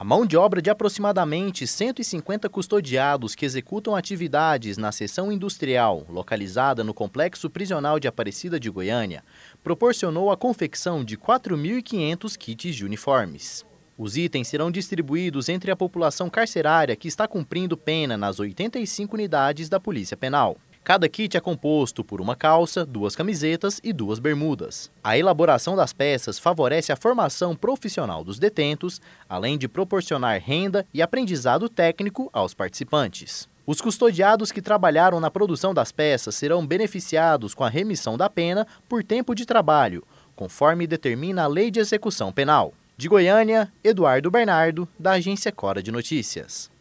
A mão de obra de aproximadamente 150 custodiados que executam atividades na seção industrial, localizada no Complexo Prisional de Aparecida de Goiânia, proporcionou a confecção de 4.500 kits de uniformes. Os itens serão distribuídos entre a população carcerária que está cumprindo pena nas 85 unidades da Polícia Penal. Cada kit é composto por uma calça, 2 camisetas e 2 bermudas. A elaboração das peças favorece a formação profissional dos detentos, além de proporcionar renda e aprendizado técnico aos participantes. Os custodiados que trabalharam na produção das peças serão beneficiados com a remissão da pena por tempo de trabalho, conforme determina a Lei de Execução Penal. De Goiânia, Eduardo Bernardo, da Agência Cora de Notícias.